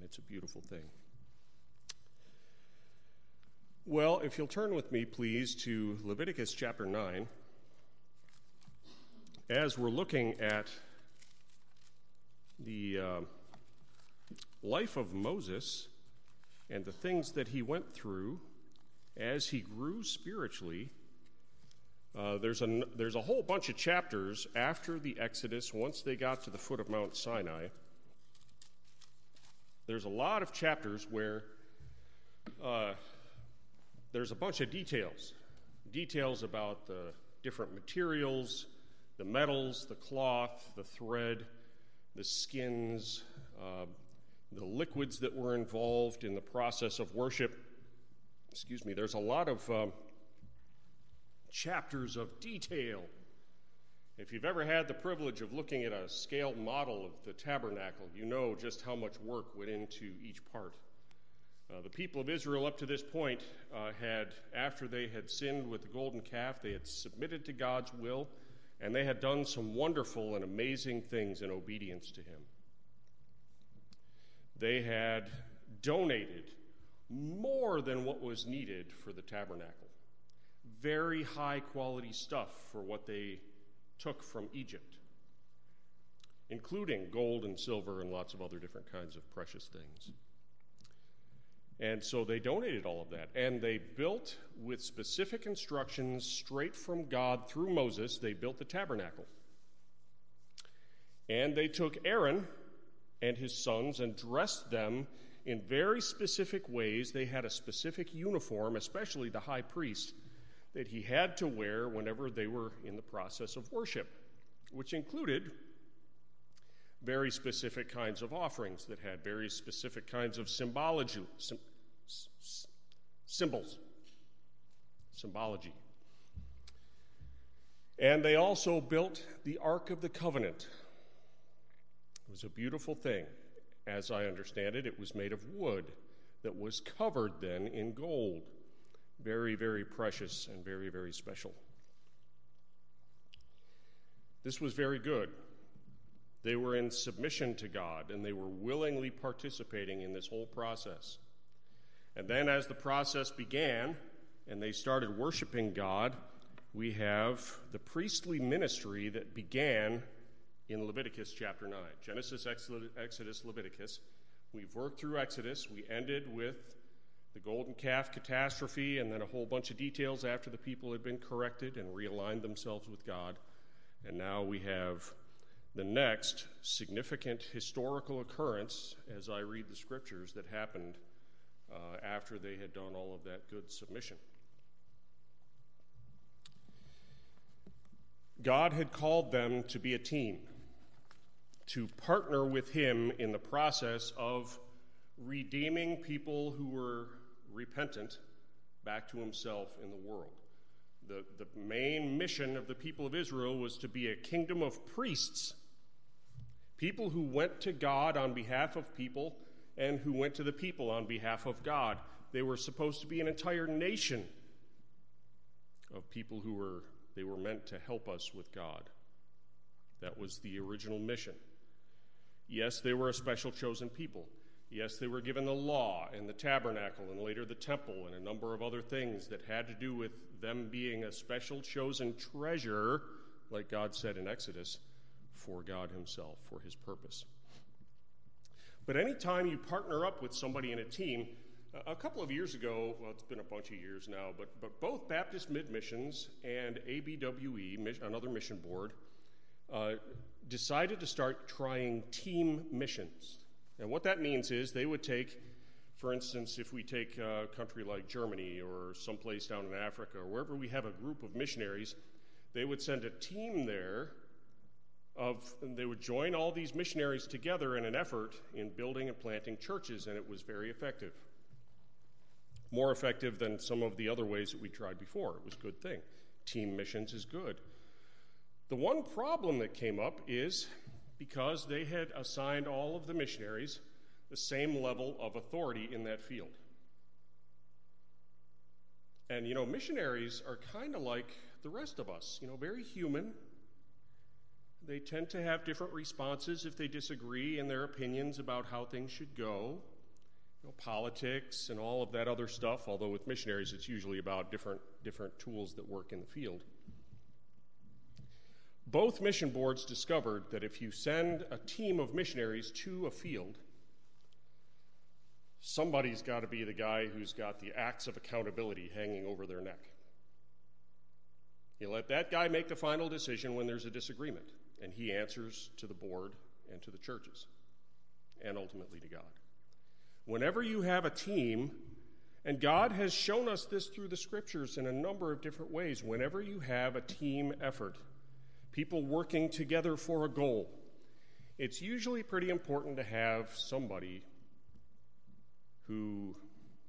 it's a beautiful thing. Well, if you'll turn with me, please, to Leviticus chapter 9. As we're looking at the life of Moses and the things that he went through as he grew spiritually, there's a whole bunch of chapters after the Exodus, once they got to the foot of Mount Sinai. There's a lot of chapters where there's a bunch of details about the different materials, the metals, the cloth, the thread, the skins, the liquids that were involved in the process of worship. There's a lot of chapters of detail. If you've ever had the privilege of looking at a scale model of the tabernacle, you know just how much work went into each part. The people of Israel up to this point after they had sinned with the golden calf, they had submitted to God's will, and they had done some wonderful and amazing things in obedience to him. They had donated more than what was needed for the tabernacle. Very high quality stuff for what they took from Egypt, including gold and silver and lots of other different kinds of precious things. And so they donated all of that, and they built with specific instructions straight from God through Moses. They built the tabernacle. And they took Aaron and his sons and dressed them in very specific ways. They had a specific uniform, especially the high priest, that he had to wear whenever they were in the process of worship, which included very specific kinds of offerings that had very specific kinds of symbology. And they also built the Ark of the Covenant. It was a beautiful thing. As I understand it, it was made of wood that was covered then in gold. Very, very precious and very, very special. This was very good. They were in submission to God, and they were willingly participating in this whole process. And then as the process began, and they started worshiping God, we have the priestly ministry that began in Leviticus chapter 9. Genesis, Exodus, Leviticus. We've worked through Exodus. We ended with the golden calf catastrophe and then a whole bunch of details after the people had been corrected and realigned themselves with God. And now we have the next significant historical occurrence, as I read the scriptures, that happened after they had done all of that good submission. God had called them to be a team, to partner with him in the process of redeeming people who were repentant back to himself in the world. The main mission of the people of Israel was to be a kingdom of priests, people who went to God on behalf of people and who went to the people on behalf of God. They were supposed to be an entire nation of people who were meant to help us with God. That was the original mission. Yes, they were a special chosen people. Yes, they were given the law and the tabernacle and later the temple and a number of other things that had to do with them being a special chosen treasure, like God said in Exodus, for God himself, for his purpose. But anytime you partner up with somebody in a team, a couple of years ago, well, it's been a bunch of years now, but both Baptist Mid-Missions and ABWE, another mission board, decided to start trying team missions. And what that means is they would take, for instance, if we take a country like Germany or someplace down in Africa or wherever we have a group of missionaries, they would send a team there and they would join all these missionaries together in an effort in building and planting churches, and it was very effective. More effective than some of the other ways that we tried before. It was a good thing. Team missions is good. The one problem that came up is because they had assigned all of the missionaries the same level of authority in that field. And, missionaries are kind of like the rest of us, very human. They tend to have different responses if they disagree in their opinions about how things should go. politics and all of that other stuff, although with missionaries it's usually about different tools that work in the field. Both mission boards discovered that if you send a team of missionaries to a field, somebody's got to be the guy who's got the axe of accountability hanging over their neck. You let that guy make the final decision when there's a disagreement, and he answers to the board and to the churches, and ultimately to God. Whenever you have a team, and God has shown us this through the scriptures in a number of different ways, whenever you have a team effort, people working together for a goal, it's usually pretty important to have somebody who,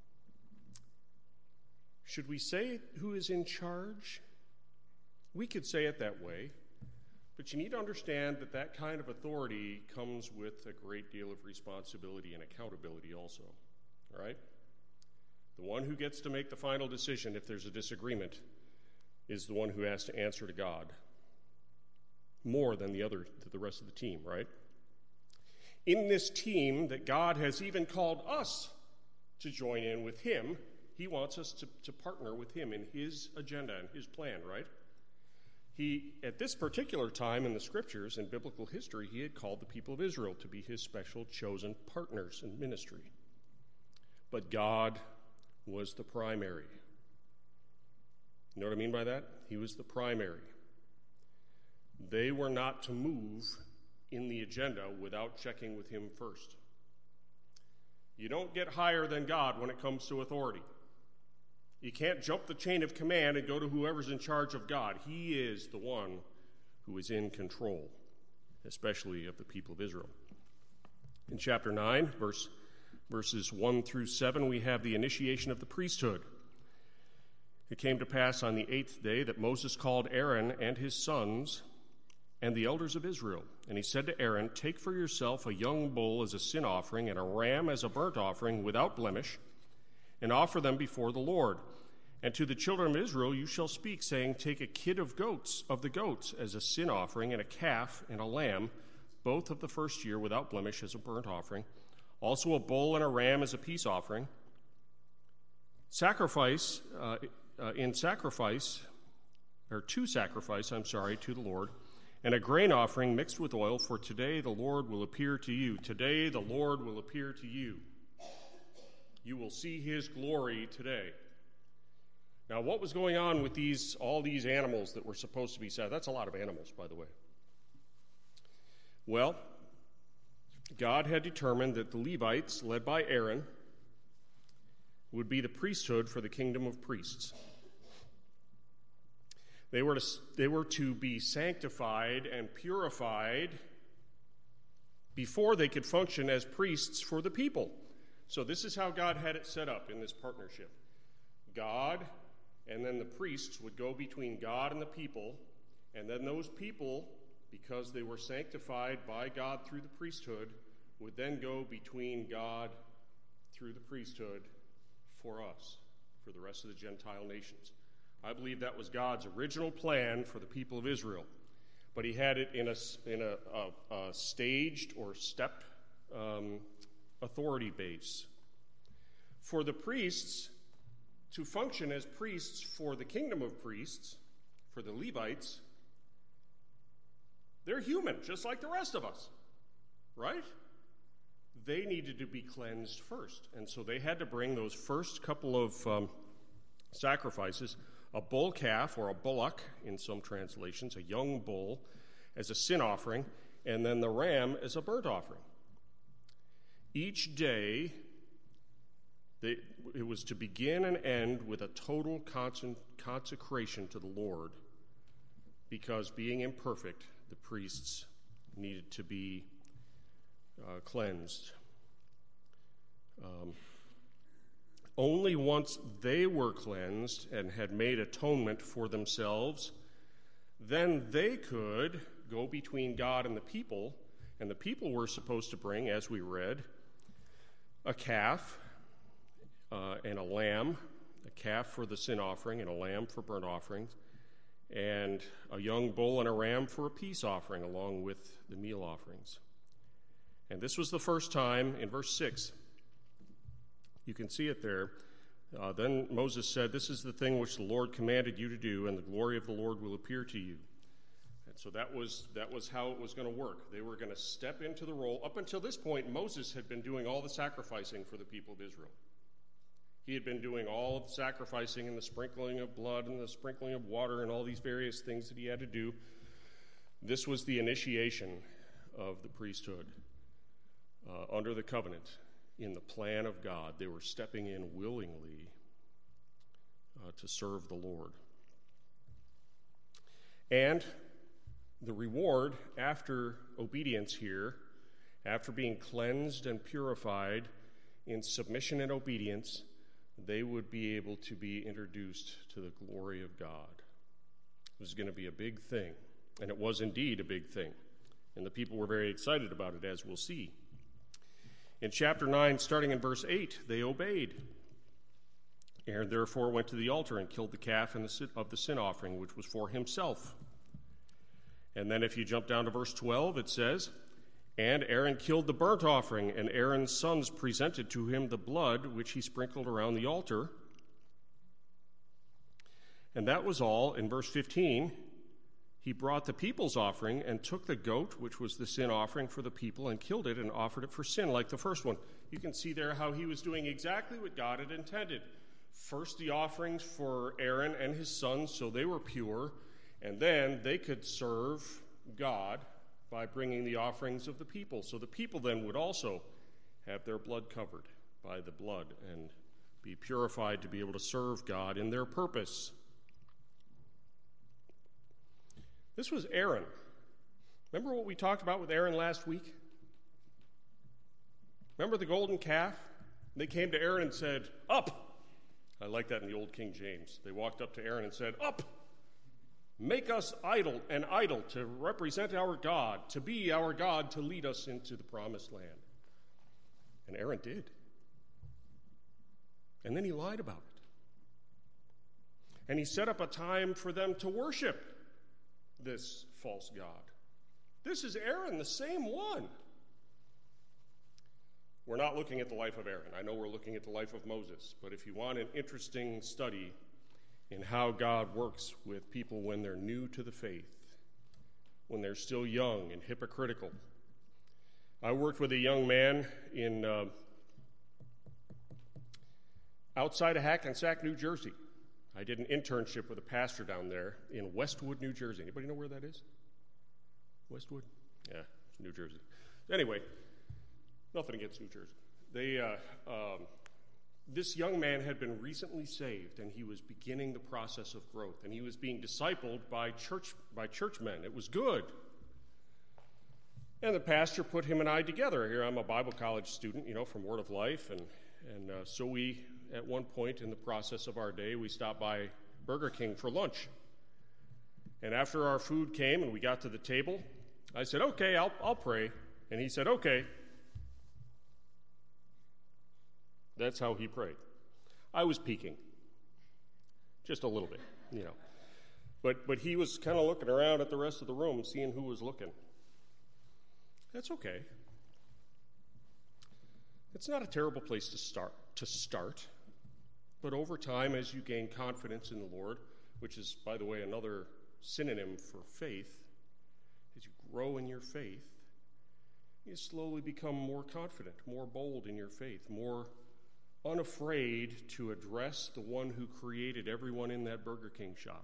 should we say who is in charge? We could say it that way, but you need to understand that that kind of authority comes with a great deal of responsibility and accountability also, right? The one who gets to make the final decision if there's a disagreement is the one who has to answer to God more than the rest of the team, right? In this team that God has even called us to join in with him, he wants us to partner with him in his agenda and his plan, right? He, at this particular time in the scriptures, in biblical history, he had called the people of Israel to be his special chosen partners in ministry. But God was the primary. You know what I mean by that? He was the primary. They were not to move in the agenda without checking with him first. You don't get higher than God when it comes to authority. You can't jump the chain of command and go to whoever's in charge of God. He is the one who is in control, especially of the people of Israel. In chapter 9, verses 1 through 7, we have the initiation of the priesthood. It came to pass on the 8th day that Moses called Aaron and his sons and the elders of Israel. And he said to Aaron, "Take for yourself a young bull as a sin offering and a ram as a burnt offering without blemish, and offer them before the Lord. And to the children of Israel you shall speak, saying, Take a kid of the goats as a sin offering, and a calf and a lamb, both of the first year without blemish as a burnt offering, also a bull and a ram as a peace offering. To sacrifice to the Lord, and a grain offering mixed with oil, for today the Lord will appear to you." Today the Lord will appear to you. You will see his glory today. Now, what was going on with all these animals that were supposed to be sacrificed? That's a lot of animals, by the way. Well, God had determined that the Levites, led by Aaron, would be the priesthood for the kingdom of priests. They were to be sanctified and purified before they could function as priests for the people. So this is how God had it set up in this partnership. God and then the priests would go between God and the people, and then those people, because they were sanctified by God through the priesthood, would then go between God through the priesthood for us, for the rest of the Gentile nations. I believe that was God's original plan for the people of Israel, but he had it in a staged or stepped authority base. For the priests to function as priests for the kingdom of priests, for the Levites, they're human, just like the rest of us, right? They needed to be cleansed first, and so they had to bring those first couple of sacrifices, a bull calf or a bullock in some translations, a young bull as a sin offering, and then the ram as a burnt offering. Each day, it was to begin and end with a total consecration to the Lord, because being imperfect, the priests needed to be cleansed. Only once they were cleansed and had made atonement for themselves, then they could go between God and the people were supposed to bring, as we read, a calf and a lamb, a calf for the sin offering and a lamb for burnt offerings, and a young bull and a ram for a peace offering along with the meal offerings. And this was the first time, in verse 6, You can see it there. Then Moses said, "This is the thing which the Lord commanded you to do, and the glory of the Lord will appear to you." And so that was how it was going to work. They were going to step into the role. Up until this point, Moses had been doing all the sacrificing for the people of Israel. He had been doing all of the sacrificing and the sprinkling of blood and the sprinkling of water and all these various things that he had to do. This was the initiation of the priesthood under the covenant in the plan of God. They were stepping in willingly to serve the Lord. And the reward after obedience here, after being cleansed and purified in submission and obedience, they would be able to be introduced to the glory of God. It was going to be a big thing, and it was indeed a big thing. And the people were very excited about it, as we'll see. In chapter 9, starting in verse 8, they obeyed. Aaron therefore went to the altar and killed the calf of the sin offering, which was for himself. And then if you jump down to verse 12, it says, "And Aaron killed the burnt offering, and Aaron's sons presented to him the blood which he sprinkled around the altar." And that was all. In verse 15, he brought the people's offering and took the goat, which was the sin offering for the people, and killed it and offered it for sin like the first one. You can see there how he was doing exactly what God had intended. First, the offerings for Aaron and his sons, so they were pure, and then they could serve God by bringing the offerings of the people. So the people then would also have their blood covered by the blood and be purified to be able to serve God in their purpose. This was Aaron. Remember what we talked about with Aaron last week? Remember the golden calf? They came to Aaron and said, "Up!" I like that in the old King James. They walked up to Aaron and said, "Up! Make us an idol to represent our God, to be our God, to lead us into the promised land." And Aaron did. And then he lied about it. And he set up a time for them to worship this false god. This is Aaron, the same one. We're not looking at the life of Aaron. I know we're looking at the life of Moses, but if you want an interesting study in how God works with people when they're new to the faith, when they're still young and hypocritical. I worked with a young man in outside of Hackensack, New Jersey. I did an internship with a pastor down there in Westwood, New Jersey. Anybody know where that is? Westwood? Yeah, it's New Jersey. Anyway, nothing against New Jersey. This young man had been recently saved, and he was beginning the process of growth, and he was being discipled by churchmen. It was good. And the pastor put him and I together. Here, I'm a Bible college student, from Word of Life, and so we, at one point in the process of our day, we stopped by Burger King for lunch. And after our food came and we got to the table, I said, "Okay, I'll pray." And he said, "Okay." That's how he prayed. I was peeking, just a little bit, But he was kind of looking around at the rest of the room, seeing who was looking. That's okay. It's not a terrible place to start. But over time, as you gain confidence in the Lord, which is, by the way, another synonym for faith, as you grow in your faith, you slowly become more confident, more bold in your faith, more unafraid to address the one who created everyone in that Burger King shop.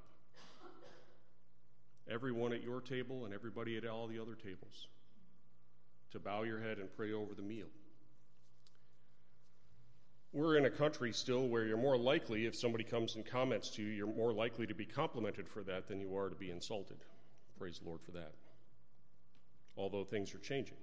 Everyone at your table and everybody at all the other tables. To bow your head and pray over the meal. We're in a country still where you're more likely, if somebody comes and comments to you, you're more likely to be complimented for that than you are to be insulted. Praise the Lord for that. Although things are changing.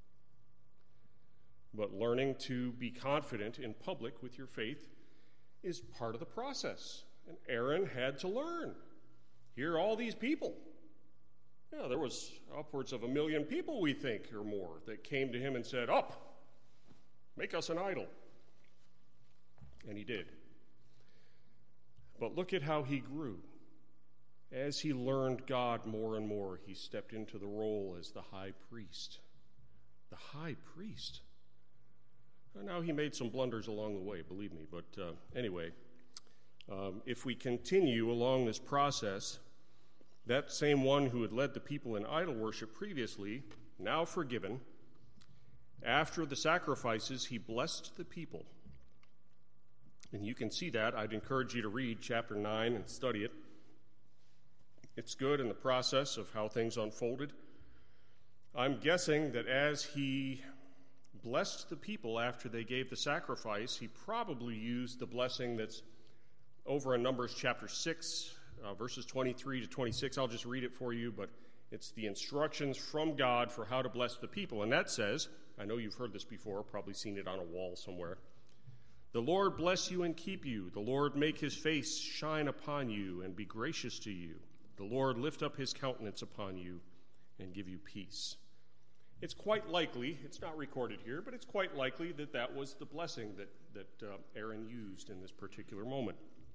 But learning to be confident in public with your faith is part of the process. And Aaron had to learn. Here are all these people. Yeah, there was upwards of 1 million people, we think, or more, that came to him and said, "Up, make us an idol." And he did. But look at how he grew. As he learned God more and more, he stepped into the role as the high priest. The high priest. Now, he made some blunders along the way, believe me, but anyway, if we continue along this process, that same one who had led the people in idol worship previously, now forgiven, after the sacrifices, he blessed the people. And you can see that. I'd encourage you to read chapter 9 and study it. It's good in the process of how things unfolded. I'm guessing that as he blessed the people after they gave the sacrifice, he probably used the blessing that's over in Numbers chapter 6, verses 23 to 26. I'll just read it for you, but it's the instructions from God for how to bless the people. And that says, I know you've heard this before, probably seen it on a wall somewhere. The Lord bless you and keep you. The Lord make his face shine upon you and be gracious to you. The Lord lift up his countenance upon you and give you peace. It's quite likely, it's not recorded here, but it's quite likely that that was the blessing that Aaron used in this particular moment.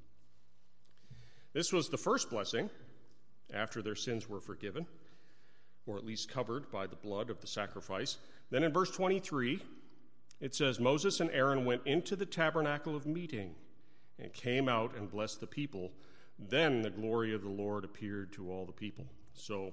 This was the first blessing after their sins were forgiven, or at least covered by the blood of the sacrifice. Then in verse 23, it says, Moses and Aaron went into the tabernacle of meeting and came out and blessed the people. Then the glory of the Lord appeared to all the people. So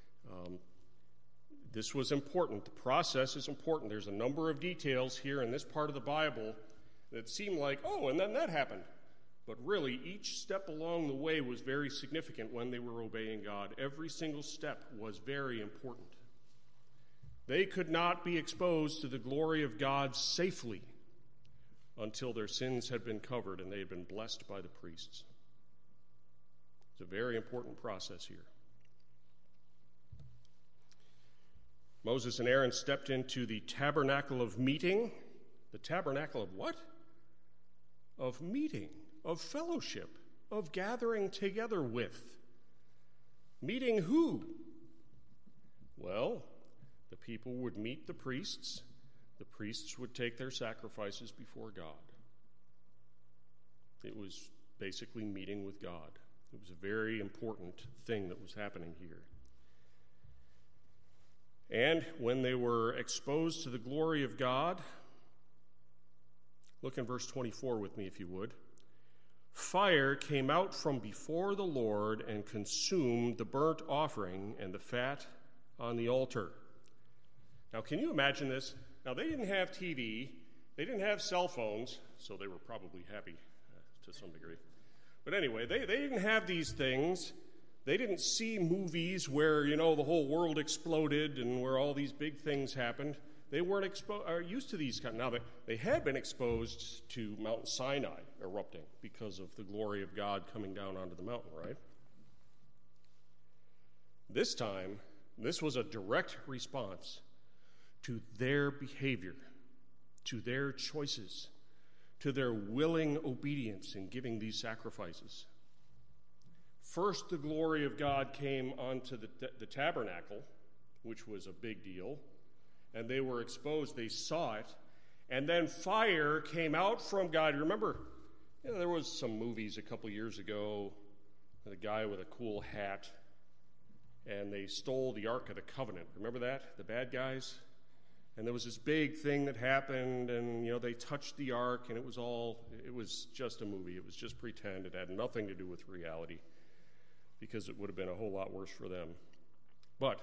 this was important. The process is important. There's a number of details here in this part of the Bible that seem like, oh, and then that happened. But really, each step along the way was very significant when they were obeying God. Every single step was very important. They could not be exposed to the glory of God safely until their sins had been covered and they had been blessed by the priests. It's a very important process here. Moses and Aaron stepped into the tabernacle of meeting. The tabernacle of what? Of meeting, of fellowship, of gathering together with. Meeting who? Well, the people would meet the priests. The priests would take their sacrifices before God. It was basically meeting with God. It was a very important thing that was happening here. And when they were exposed to the glory of God, look in verse 24 with me if you would. Fire came out from before the Lord and consumed the burnt offering and the fat on the altar. Now, can you imagine this? Now, they didn't have TV. They didn't have cell phones, so they were probably happy to some degree. But anyway, they didn't have these things. They didn't see movies where, the whole world exploded and where all these big things happened. They weren't used to these kind. Now, they had been exposed to Mount Sinai erupting because of the glory of God coming down onto the mountain, right? This time, this was a direct response to their behavior, to their choices, to their willing obedience in giving these sacrifices. First, the glory of God came onto the tabernacle, which was a big deal, and they were exposed. They saw it, and then fire came out from God. Remember, there was some movies a couple years ago, the guy with a cool hat, and they stole the Ark of the Covenant. Remember that? The bad guys? And there was this big thing that happened, and, they touched the ark, and it was just a movie. It was just pretend. It had nothing to do with reality, because it would have been a whole lot worse for them. But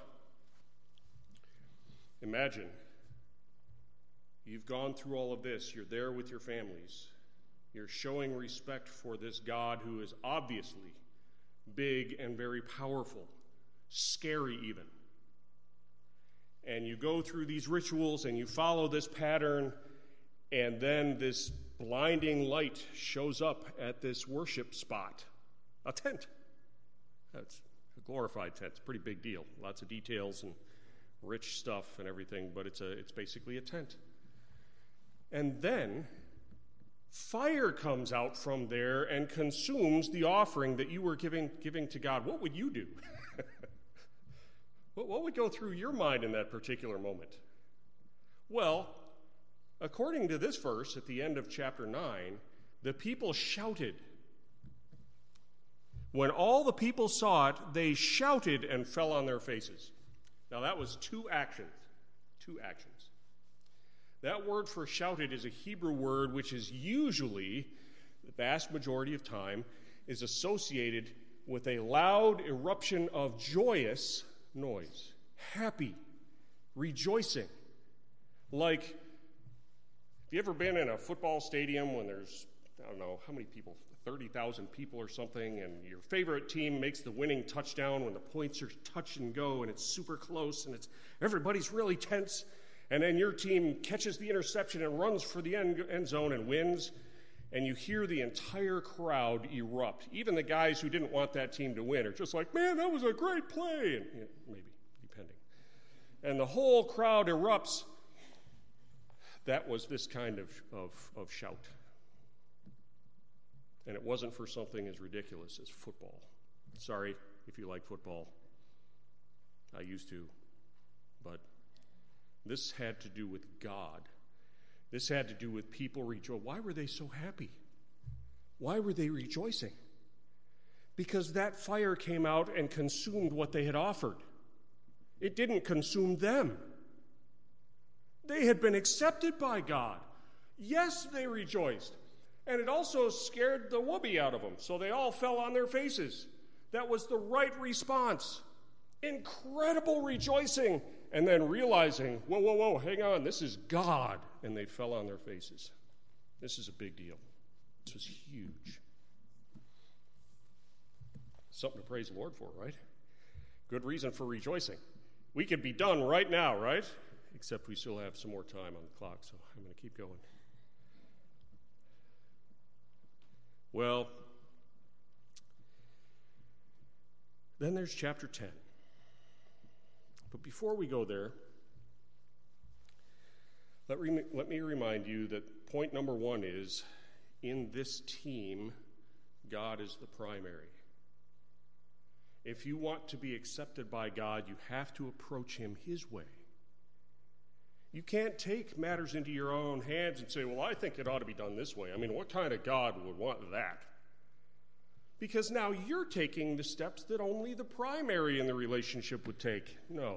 imagine, you've gone through all of this. You're there with your families. You're showing respect for this God who is obviously big and very powerful, scary even. And you go through these rituals and you follow this pattern, and then this blinding light shows up at this worship spot, a tent. That's a glorified tent. It's a pretty big deal. Lots of details and rich stuff and everything, but it's basically a tent. And then fire comes out from there and consumes the offering that you were giving to God. What would you do? What would go through your mind in that particular moment? Well, according to this verse at the end of chapter 9, the people shouted. When all the people saw it, they shouted and fell on their faces. Now that was two actions. That word for shouted is a Hebrew word which is usually, the vast majority of time, is associated with a loud eruption of joyous noise. Happy, rejoicing. Like, have you ever been in a football stadium when there's, I don't know, how many people, 30,000 people or something, and your favorite team makes the winning touchdown when the points are touch and go, and it's super close, and everybody's really tense, and then your team catches the interception and runs for the end zone and wins, and you hear the entire crowd erupt. Even the guys who didn't want that team to win are just like, man, that was a great play, and maybe, depending. And the whole crowd erupts. That was this kind of shout. And it wasn't for something as ridiculous as football. Sorry if you like football. I used to. But this had to do with God. This had to do with people rejoicing. Why were they so happy? Why were they rejoicing? Because that fire came out and consumed what they had offered. It didn't consume them. They had been accepted by God. Yes, they rejoiced. And it also scared the whoopee out of them, so they all fell on their faces. That was the right response. Incredible rejoicing, and then realizing, whoa, hang on, this is God. And they fell on their faces. This is a big deal. This was huge. Something to praise the Lord for, right? Good reason for rejoicing. We could be done right now, right? Except we still have some more time on the clock, so I'm going to keep going. Well, then there's chapter 10. But before we go there, let me remind you that point number one is, in this team, God is the primary. If you want to be accepted by God, you have to approach him his way. You can't take matters into your own hands and say, well, I think it ought to be done this way. I mean, what kind of God would want that? Because now you're taking the steps that only the primary in the relationship would take. No,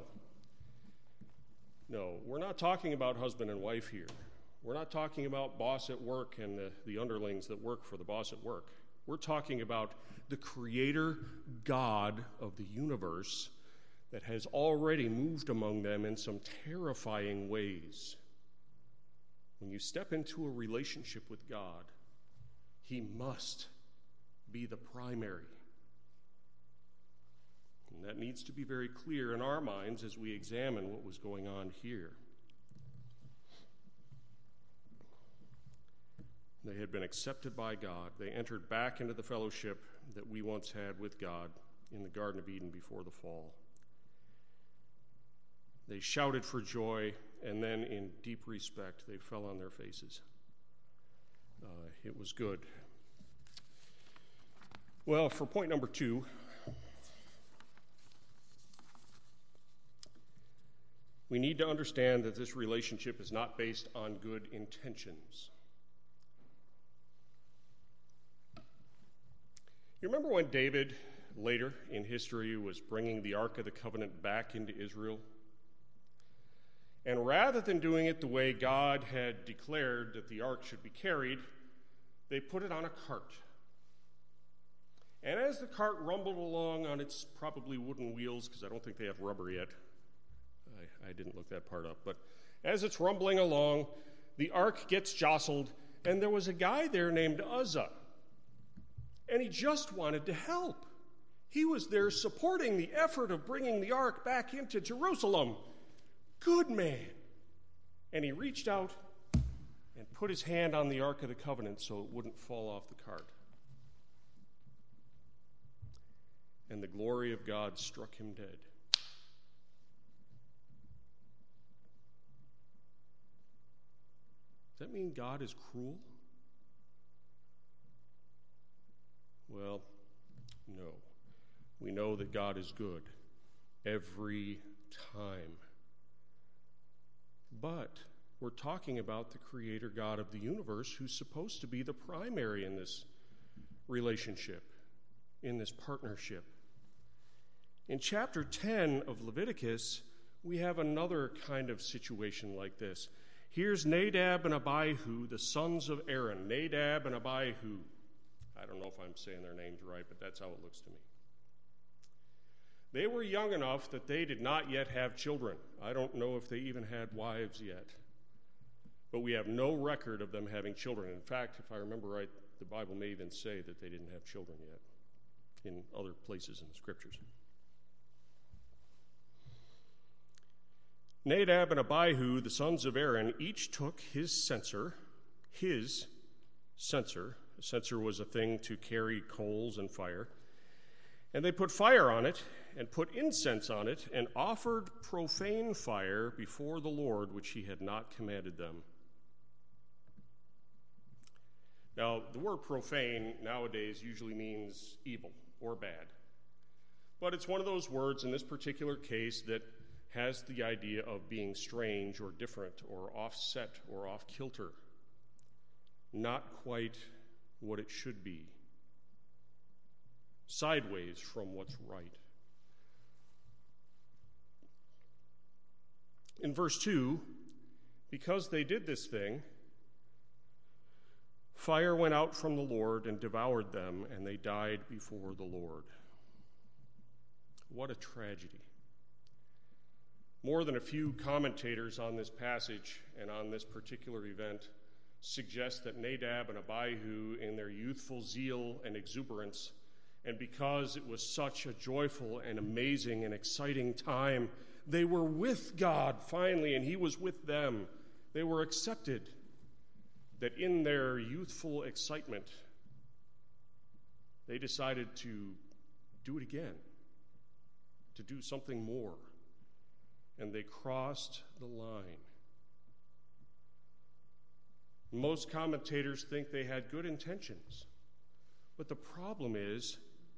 we're not talking about husband and wife here. We're not talking about boss at work and the underlings that work for the boss at work. We're talking about the creator God of the universe that has already moved among them in some terrifying ways. When you step into a relationship with God, he must be the primary. And that needs to be very clear in our minds as we examine what was going on here. They had been accepted by God. They entered back into the fellowship that we once had with God in the Garden of Eden before the fall. They shouted for joy, and then in deep respect, they fell on their faces. It was good. Well, for point number 2, we need to understand that this relationship is not based on good intentions. You remember when David, later in history, was bringing the Ark of the Covenant back into Israel? And rather than doing it the way God had declared that the ark should be carried, they put it on a cart. And as the cart rumbled along on its probably wooden wheels, because I don't think they have rubber yet, I didn't look that part up, but as it's rumbling along, the ark gets jostled, and there was a guy there named Uzzah, and he just wanted to help. He was there supporting the effort of bringing the ark back into Jerusalem. Good man. And he reached out and put his hand on the Ark of the Covenant so it wouldn't fall off the cart. And the glory of God struck him dead. Does that mean God is cruel? Well, no. We know that God is good every time. But we're talking about the creator God of the universe who's supposed to be the primary in this relationship, in this partnership. In chapter 10 of Leviticus, we have another kind of situation like this. Here's Nadab and Abihu, the sons of Aaron. Nadab and Abihu. I don't know if I'm saying their names right, but that's how it looks to me. They were young enough that they did not yet have children. I don't know if they even had wives yet. But we have no record of them having children. In fact, if I remember right, the Bible may even say that they didn't have children yet in other places in the Scriptures. Nadab and Abihu, the sons of Aaron, each took his censer. A censer was a thing to carry coals and fire. And they put fire on it and put incense on it and offered profane fire before the Lord, which he had not commanded them. Now, the word profane nowadays usually means evil or bad. But it's one of those words in this particular case that has the idea of being strange or different or offset or off-kilter. Not quite what it should be. Sideways from what's right. In verse 2, because they did this thing, fire went out from the Lord and devoured them, and they died before the Lord. What a tragedy. More than a few commentators on this passage and on this particular event suggest that Nadab and Abihu, in their youthful zeal and exuberance, and because it was such a joyful and amazing and exciting time, they were with God finally, and he was with them. They were accepted. That in their youthful excitement, they decided to do it again, to do something more. And they crossed the line. Most commentators think they had good intentions. But the problem is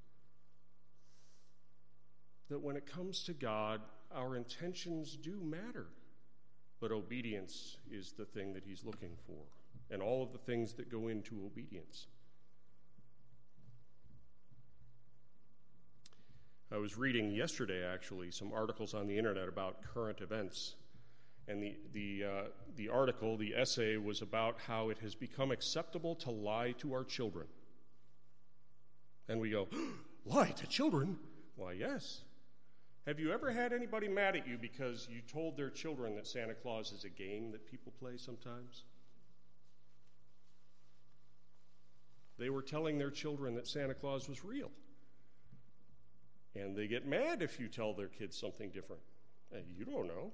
that when it comes to God, our intentions do matter. But obedience is the thing that he's looking for, and all of the things that go into obedience. I was reading yesterday, actually, some articles on the internet about current events. And the article, the essay, was about how it has become acceptable to lie to our children. And we go, lie to children? Why, yes. Have you ever had anybody mad at you because you told their children that Santa Claus is a game that people play sometimes? They were telling their children that Santa Claus was real. And they get mad if you tell their kids something different. Hey, you don't know.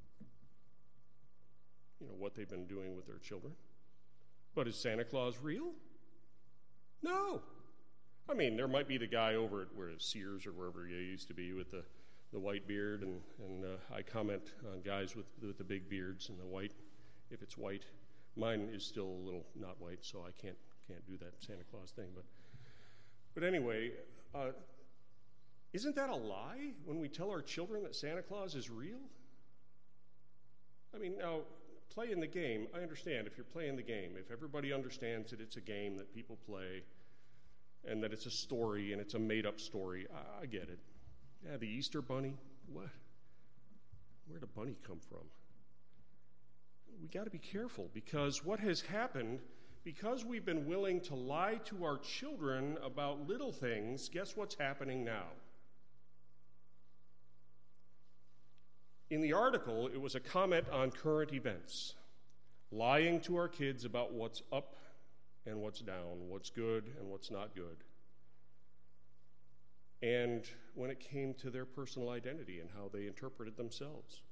You know what they've been doing with their children. But is Santa Claus real? No. I mean, there might be the guy over at where Sears or wherever he used to be with the white beard, and I comment on guys with the big beards and the white, if it's white. Mine is still a little not white, so I can't do that Santa Claus thing. But anyway, isn't that a lie when we tell our children that Santa Claus is real? I mean, now, playing the game, I understand if you're playing the game, if everybody understands that it's a game that people play and that it's a story and it's a made-up story, I get it. Yeah, the Easter Bunny, what? Where'd a bunny come from? We got to be careful, because what has happened, because we've been willing to lie to our children about little things, guess what's happening now? In the article, it was a comment on current events, lying to our kids about what's up and what's down, what's good and what's not good. And when it came to their personal identity and how they interpreted themselves.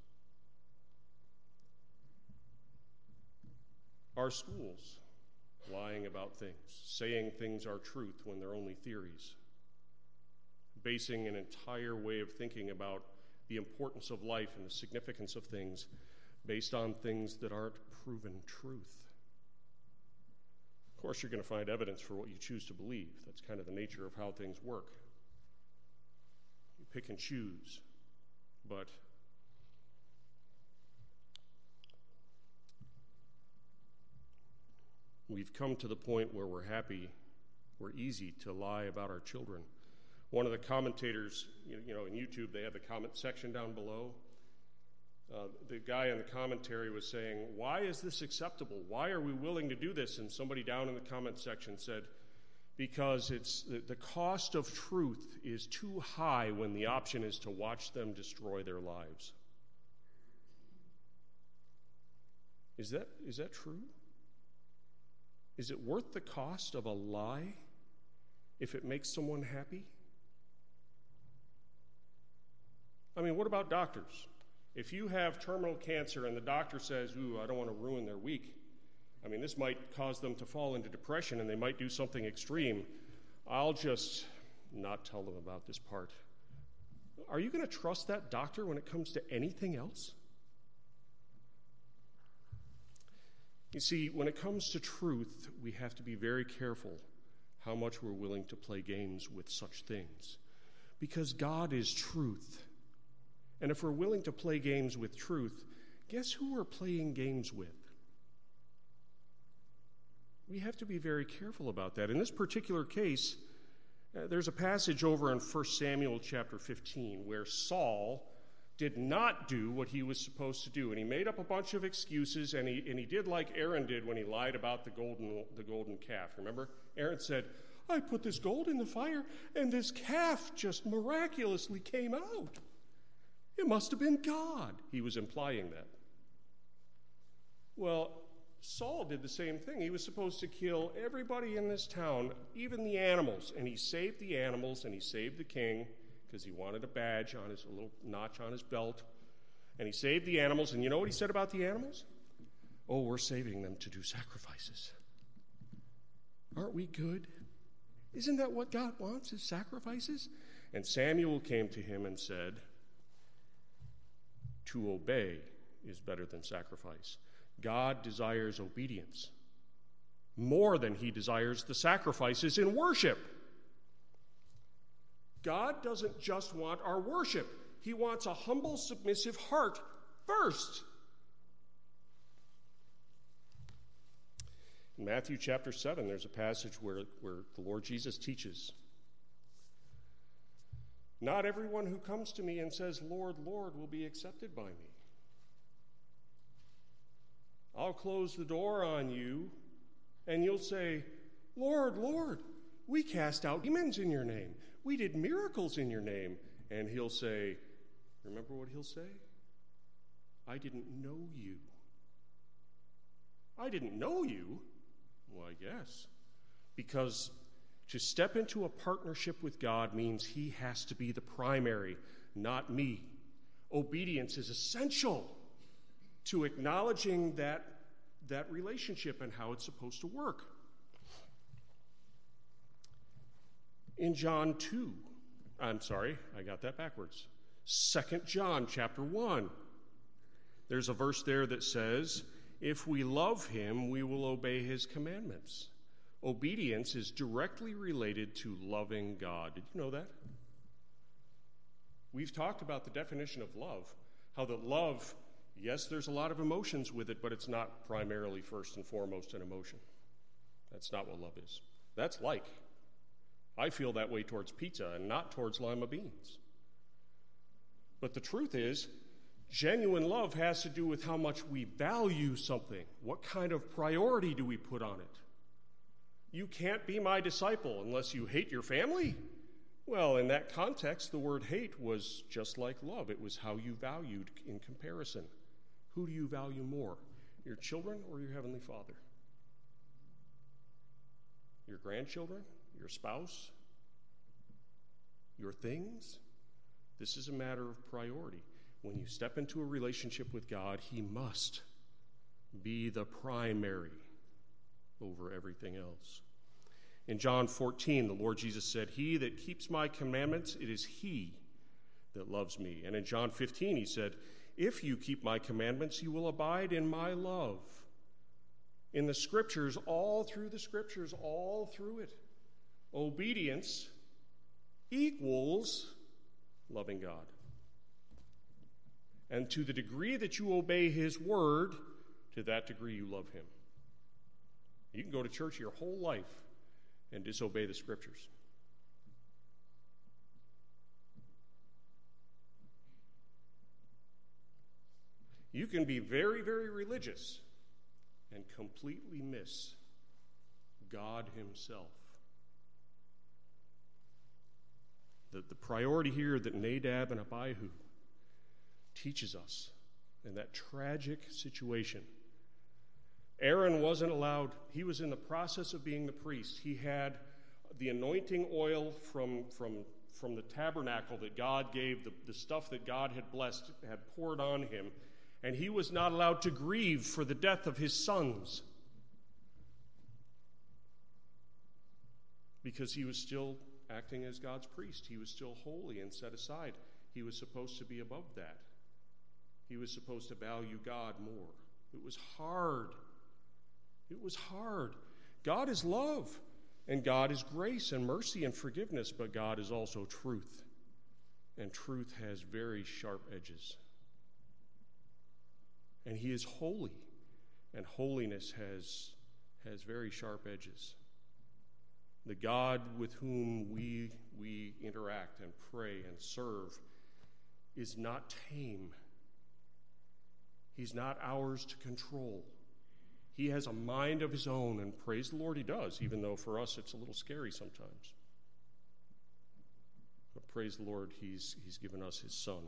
Our schools, lying about things, saying things are truth when they're only theories, basing an entire way of thinking about the importance of life and the significance of things based on things that aren't proven truth. Of course, you're going to find evidence for what you choose to believe. That's kind of the nature of how things work. You pick and choose, but we've come to the point where we're easy to lie about our children. One of the commentators, in YouTube, they have the comment section down below. The guy in the commentary was saying, why is this acceptable? Why are we willing to do this? And somebody down in the comment section said, because it's the cost of truth is too high when the option is to watch them destroy their lives. Is that true? Is it worth the cost of a lie if it makes someone happy? I mean, what about doctors? If you have terminal cancer and the doctor says, ooh, I don't want to ruin their week, I mean, this might cause them to fall into depression and they might do something extreme. I'll just not tell them about this part. Are you going to trust that doctor when it comes to anything else? You see, when it comes to truth, we have to be very careful how much we're willing to play games with such things. Because God is truth. And if we're willing to play games with truth, guess who we're playing games with? We have to be very careful about that. In this particular case, there's a passage over in 1 Samuel chapter 15 where Saul did not do what he was supposed to do. And he made up a bunch of excuses, and he did like Aaron did when he lied about the golden calf. Remember? Aaron said, I put this gold in the fire, and this calf just miraculously came out. It must have been God. He was implying that. Well, Saul did the same thing. He was supposed to kill everybody in this town, even the animals. And he saved the animals, and he saved the king, because he wanted a badge on his, a little notch on his belt. And he saved the animals, and you know what he said about the animals? Oh, we're saving them to do sacrifices. Aren't we good? Isn't that what God wants, is sacrifices? And Samuel came to him and said, to obey is better than sacrifice. God desires obedience more than he desires the sacrifices in worship. God doesn't just want our worship. He wants a humble, submissive heart first. In Matthew chapter 7, there's a passage where the Lord Jesus teaches, not everyone who comes to me and says, Lord, Lord, will be accepted by me. I'll close the door on you, and you'll say, Lord, Lord, we cast out demons in your name. We did miracles in your name. And he'll say, remember what he'll say? I didn't know you. I didn't know you? Well, I guess. Because to step into a partnership with God means he has to be the primary, not me. Obedience is essential to acknowledging that relationship and how it's supposed to work. In John 2, I'm sorry, I got that backwards. 2 John chapter 1, there's a verse there that says, if we love him, we will obey his commandments. Obedience is directly related to loving God. Did you know that? We've talked about the definition of love, how that love, yes, there's a lot of emotions with it, but it's not primarily first and foremost an emotion. That's not what love is. That's like. I feel that way towards pizza and not towards lima beans. But the truth is, genuine love has to do with how much we value something. What kind of priority do we put on it? You can't be my disciple unless you hate your family? Well, in that context, the word hate was just like love. It was how you valued in comparison. Who do you value more, your children or your Heavenly Father? Your grandchildren? Your spouse? Your things? This is a matter of priority. When you step into a relationship with God, he must be the primary over everything else. In John 14, the Lord Jesus said, he that keeps my commandments, it is he that loves me. And in John 15, he said, if you keep my commandments, you will abide in my love. In the scriptures, all through it, obedience equals loving God. And to the degree that you obey his word, to that degree you love him. You can go to church your whole life and disobey the scriptures. You can be very, very religious and completely miss God himself. The priority here that Nadab and Abihu teaches us in that tragic situation. Aaron wasn't allowed, he was in the process of being the priest. He had the anointing oil from the tabernacle that God gave, the stuff that God had blessed, had poured on him, and he was not allowed to grieve for the death of his sons because he was still acting as God's priest. He was still holy and set aside. He was supposed to be above that. He was supposed to value God more. It was hard. It was hard. God is love, and God is grace and mercy and forgiveness, but God is also truth, and truth has very sharp edges. And he is holy, and holiness has very sharp edges. The God with whom we interact and pray and serve is not tame. He's not ours to control. He has a mind of his own, and praise the Lord he does, even though for us it's a little scary sometimes. But praise the Lord, he's given us his Son.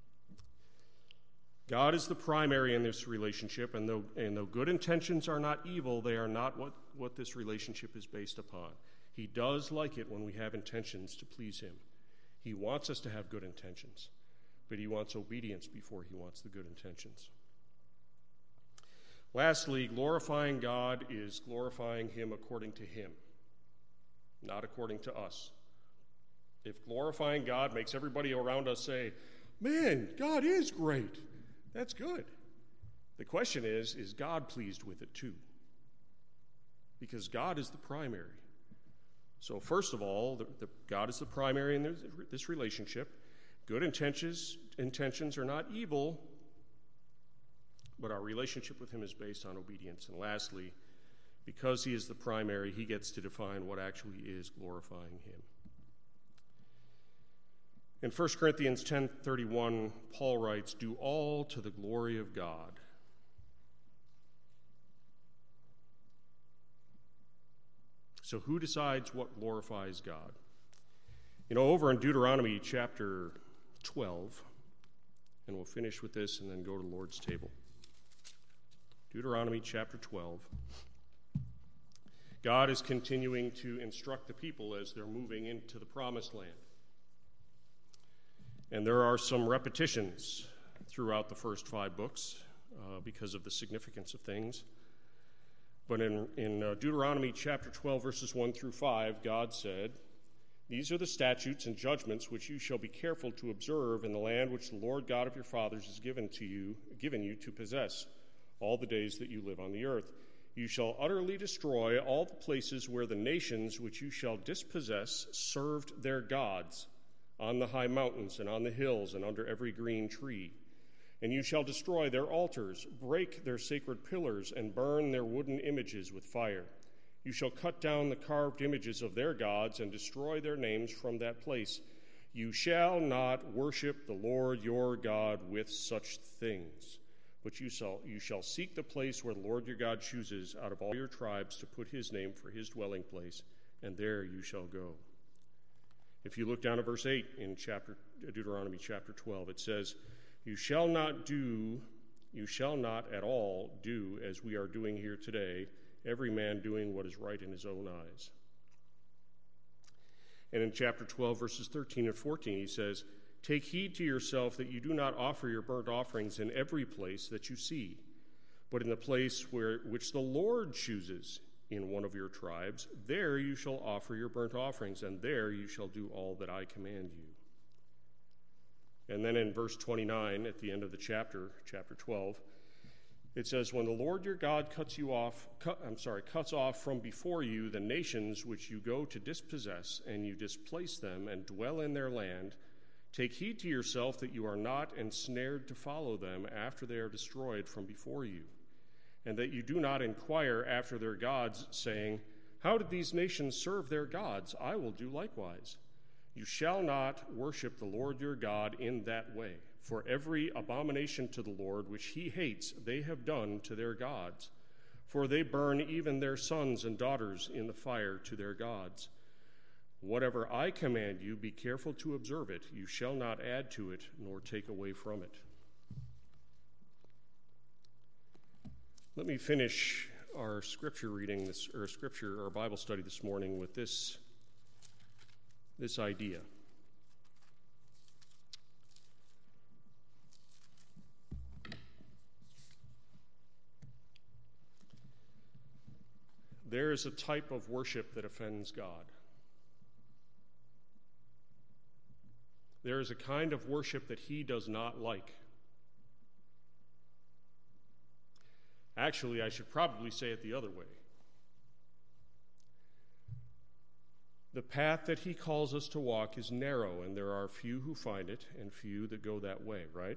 God is the primary in this relationship, and though good intentions are not evil, they are not what this relationship is based upon. He does like it when we have intentions to please him. He wants us to have good intentions, but he wants obedience before he wants the good intentions. Lastly, glorifying God is glorifying him according to him, not according to us. If glorifying God makes everybody around us say, "Man, God is great," that's good. The question is God pleased with it too? Because God is the primary. So first of all, God is the primary in this relationship. Good intentions are not evil, but our relationship with him is based on obedience. And lastly, because he is the primary, he gets to define what actually is glorifying him. In 1 Corinthians 10:31, Paul writes, "Do all to the glory of God." So who decides what glorifies God? Over in Deuteronomy chapter 12, and we'll finish with this and then go to the Lord's table. Deuteronomy chapter 12. God is continuing to instruct the people as they're moving into the promised land. And there are some repetitions throughout the first 5 books because of the significance of things. But in Deuteronomy chapter 12, verses 1 through 5, God said, "These are the statutes and judgments which you shall be careful to observe in the land which the Lord God of your fathers has given you to possess all the days that you live on the earth. You shall utterly destroy all the places where the nations which you shall dispossess served their gods, on the high mountains and on the hills and under every green tree. And you shall destroy their altars, break their sacred pillars, and burn their wooden images with fire. You shall cut down the carved images of their gods and destroy their names from that place. You shall not worship the Lord your God with such things. But you shall seek the place where the Lord your God chooses out of all your tribes to put his name for his dwelling place, and there you shall go." If you look down at verse 8 in Deuteronomy chapter 12, it says, You shall not at all do as we are doing here today, every man doing what is right in his own eyes. And in chapter 12, verses 13 and 14, he says, "Take heed to yourself that you do not offer your burnt offerings in every place that you see, but in the place which the Lord chooses in one of your tribes, there you shall offer your burnt offerings, and there you shall do all that I command you." And then in verse 29, at the end of the chapter 12, it says, "When the Lord your God cuts off from before you the nations which you go to dispossess, and you displace them and dwell in their land, take heed to yourself that you are not ensnared to follow them after they are destroyed from before you, and that you do not inquire after their gods, saying, 'How did these nations serve their gods? I will do likewise.' You shall not worship the Lord your God in that way, For every abomination to the Lord which he hates they have done to their gods. For they burn even their sons and daughters in the fire to their gods. Whatever I command you, be careful to observe it. You shall not add to it, nor take away from it. Let me finish our scripture reading, our Bible study this morning with this idea. There is a type of worship that offends God. There is a kind of worship that he does not like. Actually, I should probably say it the other way. The path that he calls us to walk is narrow, and there are few who find it and few that go that way, right?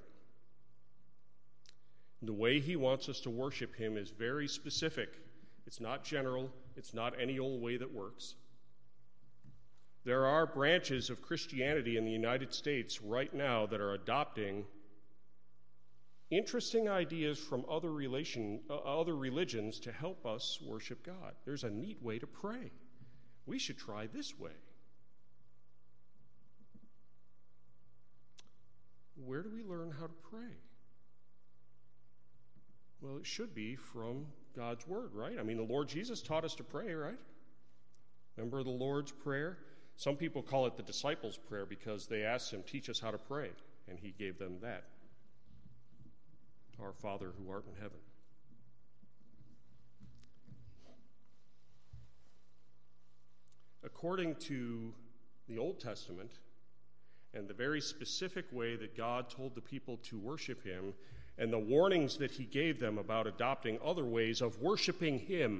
The way he wants us to worship him is very specific. It's not general. It's not any old way that works. There are branches of Christianity in the United States right now that are adopting interesting ideas from other religions to help us worship God. There's a neat way to pray. We should try this way. Where do we learn how to pray? Well, it should be from God's Word, right? I mean, the Lord Jesus taught us to pray, right? Remember the Lord's Prayer? Some people call it the disciples' prayer because they asked him, teach us how to pray, and he gave them that. Our Father who art in heaven. According to the Old Testament, and the very specific way that God told the people to worship him, and the warnings that he gave them about adopting other ways of worshiping him,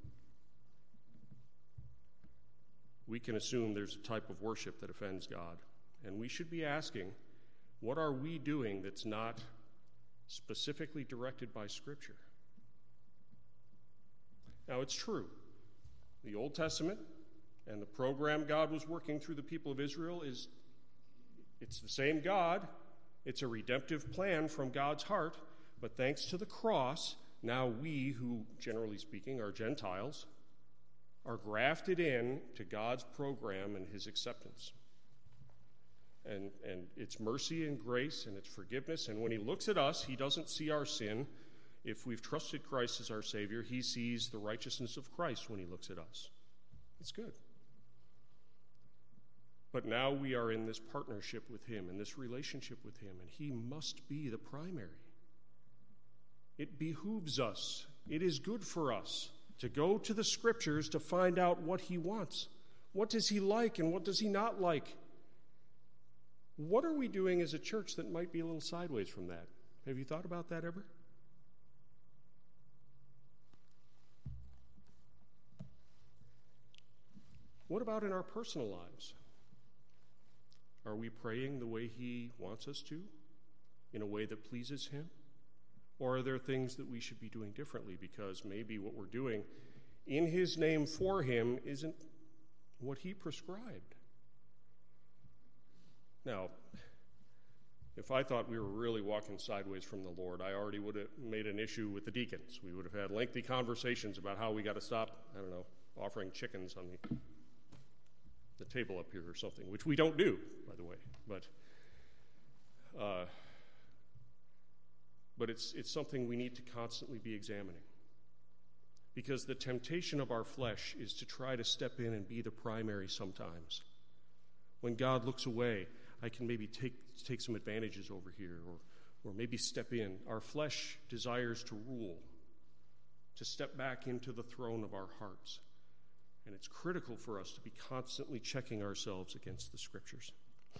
we can assume there's a type of worship that offends God. And we should be asking, what are we doing that's not specifically directed by Scripture? Now, it's true. The Old Testament and the program God was working through the people of Israel it's the same God. It's a redemptive plan from God's heart. But thanks to the cross, now we, who generally speaking are Gentiles, are grafted in to God's program and his acceptance. And it's mercy and grace and it's forgiveness. And when he looks at us, he doesn't see our sin. If we've trusted Christ as our Savior, he sees the righteousness of Christ when he looks at us. It's good. But now we are in this partnership with him, in this relationship with him, and he must be the primary. It behooves us. It is good for us to go to the Scriptures to find out what he wants. What does he like and what does he not like? What are we doing as a church that might be a little sideways from that? Have you thought about that ever? What about in our personal lives? Are we praying the way he wants us to, in a way that pleases him? Or are there things that we should be doing differently because maybe what we're doing in his name for him isn't what he prescribed? Now, if I thought we were really walking sideways from the Lord, I already would have made an issue with the deacons. We would have had lengthy conversations about how we got to stop, offering chickens on the table up here or something, which we don't do, by the way. But it's something we need to constantly be examining. Because the temptation of our flesh is to try to step in and be the primary sometimes. When God looks away, I can maybe take some advantages over here or maybe step in. Our flesh desires to rule, to step back into the throne of our hearts. And it's critical for us to be constantly checking ourselves against the Scriptures.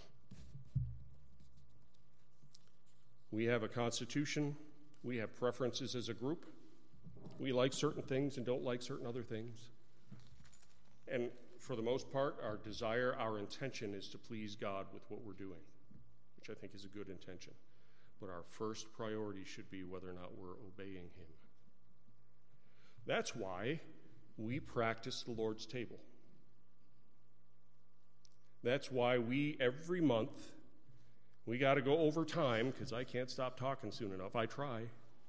We have a constitution. We have preferences as a group. We like certain things and don't like certain other things. And for the most part, our desire, our intention is to please God with what we're doing, which I think is a good intention. But our first priority should be whether or not we're obeying him. That's why we practice the Lord's table. That's why every month, We got to go over time because I can't stop talking soon enough. I try.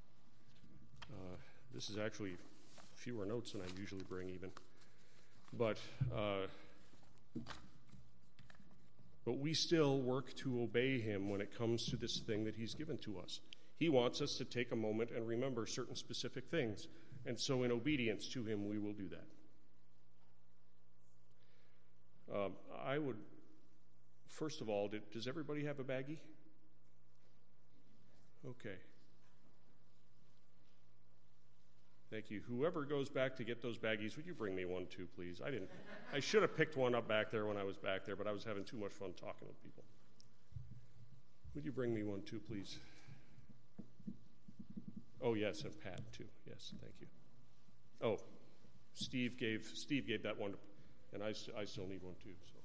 This is actually fewer notes than I usually bring even. But we still work to obey him when it comes to this thing that he's given to us. He wants us to take a moment and remember certain specific things. And so in obedience to him, we will do that. I would, first of all, does everybody have a baggie? Okay. Thank you. Whoever goes back to get those baggies, would you bring me one too, please? I should have picked one up back there when I was back there, but I was having too much fun talking with people. Would you bring me one too, please? Oh, yes, and Pat too. Yes, thank you. Oh, Steve gave that one, and I still need one too. So.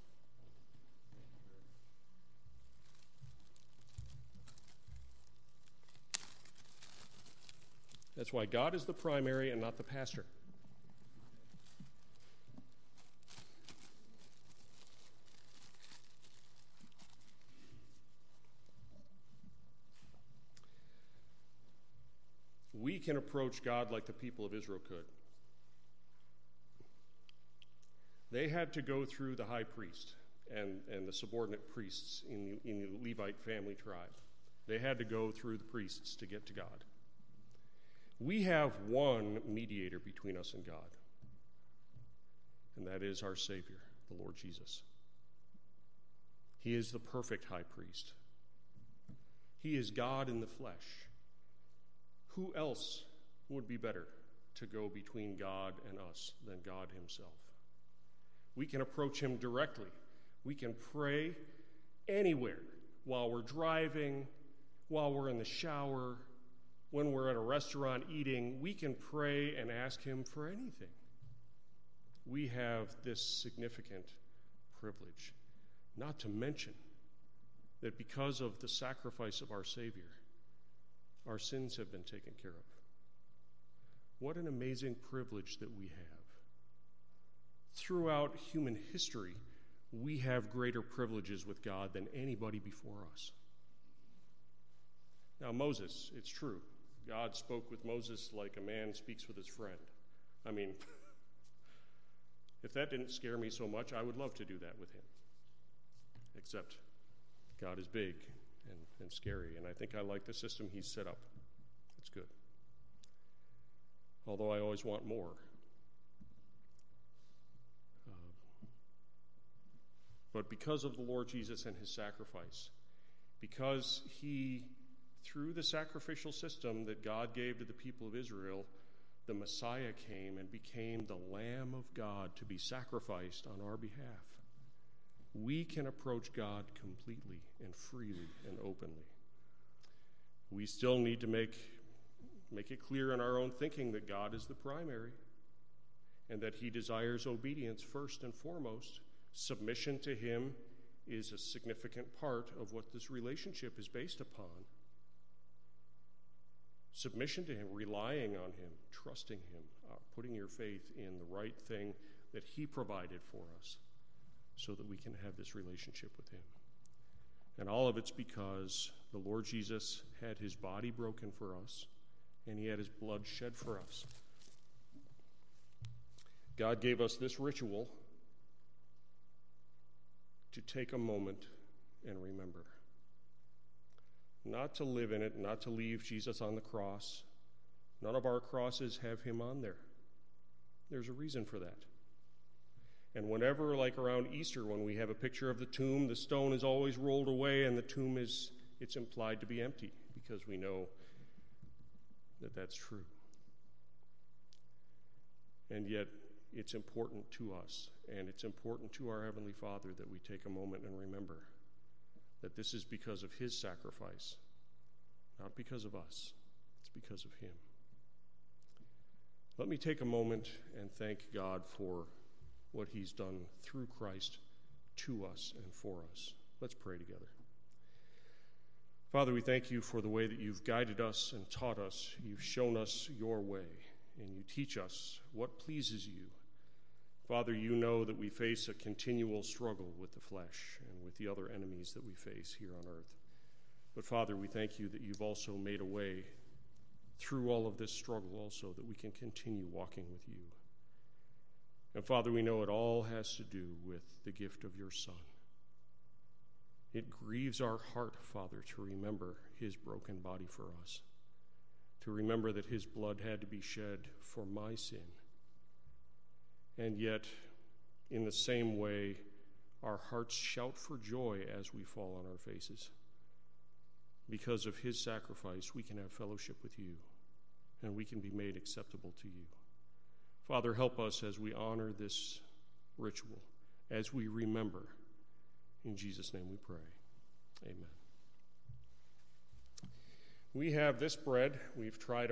That's why God is the primary and not the pastor. We can approach God like the people of Israel could. They had to go through the high priest and the subordinate priests in the Levite family tribe. They had to go through the priests to get to God. We have one mediator between us and God, and that is our Savior, the Lord Jesus. He is the perfect high priest. He is God in the flesh. Who else would be better to go between God and us than God himself? We can approach him directly. We can pray anywhere, while we're driving, while we're in the shower, when we're at a restaurant eating. We can pray and ask him for anything. We have this significant privilege, not to mention that because of the sacrifice of our Savior, our sins have been taken care of. What an amazing privilege that we have. Throughout human history, we have greater privileges with God than anybody before us. Now, Moses, it's true. God spoke with Moses like a man speaks with his friend. I mean, if that didn't scare me so much, I would love to do that with him. Except God is big and scary, and I think I like the system he's set up. It's good. Although I always want more. But because of the Lord Jesus and his sacrifice, because he, through the sacrificial system that God gave to the people of Israel, the Messiah came and became the Lamb of God to be sacrificed on our behalf. We can approach God completely and freely and openly. We still need to make it clear in our own thinking that God is the primary and that he desires obedience first and foremost. Submission to him is a significant part of what this relationship is based upon. Submission to him, relying on him, trusting him, putting your faith in the right thing that he provided for us so that we can have this relationship with him. And all of it's because the Lord Jesus had his body broken for us and he had his blood shed for us. God gave us this ritual to take a moment and remember. Not to live in it, not to leave Jesus on the cross. None of our crosses have him on there. There's a reason for that. And whenever, like around Easter, when we have a picture of the tomb, the stone is always rolled away and the tomb it's implied to be empty because we know that that's true. And yet, it's important to us, and it's important to our Heavenly Father that we take a moment and remember that this is because of his sacrifice, not because of us. It's because of him. Let me take a moment and thank God for what he's done through Christ to us and for us. Let's pray together. Father, we thank you for the way that you've guided us and taught us. You've shown us your way, and you teach us what pleases you. Father, you know that we face a continual struggle with the flesh and with the other enemies that we face here on earth. But Father, we thank you that you've also made a way through all of this struggle also that we can continue walking with you. And Father, we know it all has to do with the gift of your Son. It grieves our heart, Father, to remember his broken body for us, to remember that his blood had to be shed for my sin. And yet, in the same way, our hearts shout for joy as we fall on our faces. Because of his sacrifice, we can have fellowship with you, and we can be made acceptable to you. Father, help us as we honor this ritual, as we remember. In Jesus' name we pray. Amen. We have this bread. We've tried